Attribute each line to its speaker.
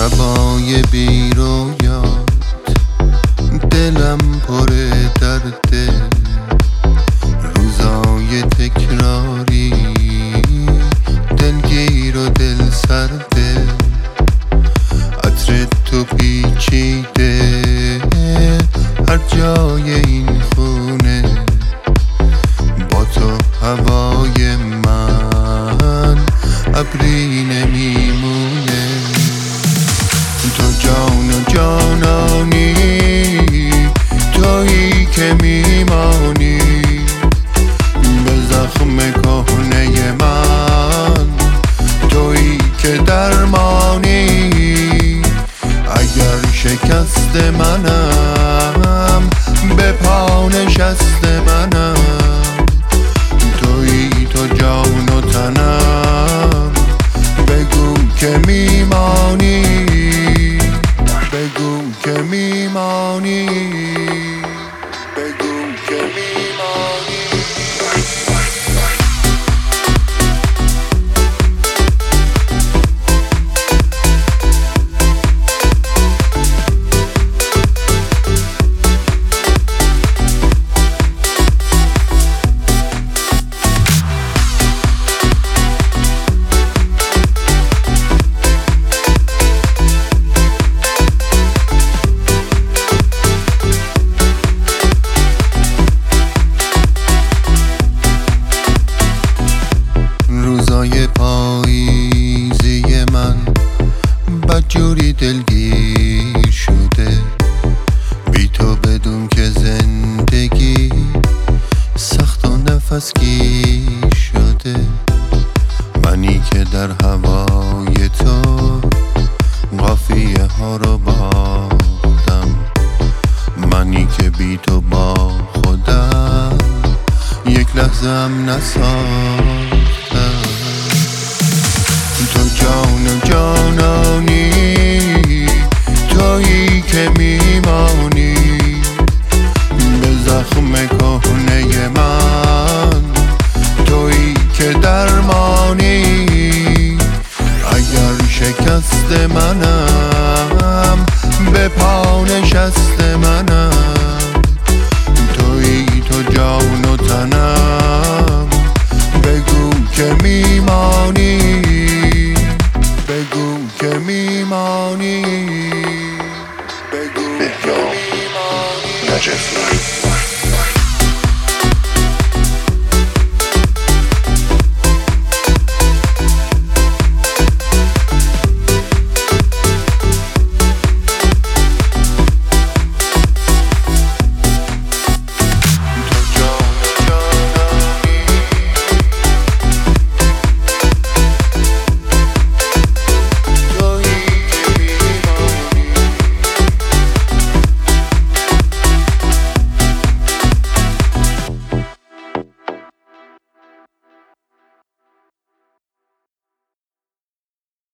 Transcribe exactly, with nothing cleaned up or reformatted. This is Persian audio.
Speaker 1: شبای بی رویات دلم پر درده، روزای تکراری دلگیر و دل سرده، عطر تو پیچیده هر جای این خونه، با تو هوای من ابری نمیمونه. تو جان و جانانی، تویی که میمانی به زخم کهنه من، تویی که درمانی. اگر شکست منم به پا نشست منم، تویی تو جان و تنم، بگو که میمانی، بگو که میمانی، بگو که میمانی. روزای پاییزی من بدجوری دلگیر شده، بی تو بدون که زندگی سخت و نفس گیر شده. منی که در هوای تو قافیه ها رو باختم، منی که بی تو با خودم یک لحظه هم نساختم. تو جان و جانانی، تویی که میمانی به زخم کهنه من، تویی که درمانی. اگر شکست منم به پا نشست منم، تویی تو جان و تنم، بگو که میمانی، بگو که میمانی، بگو که میمانی.
Speaker 2: نجف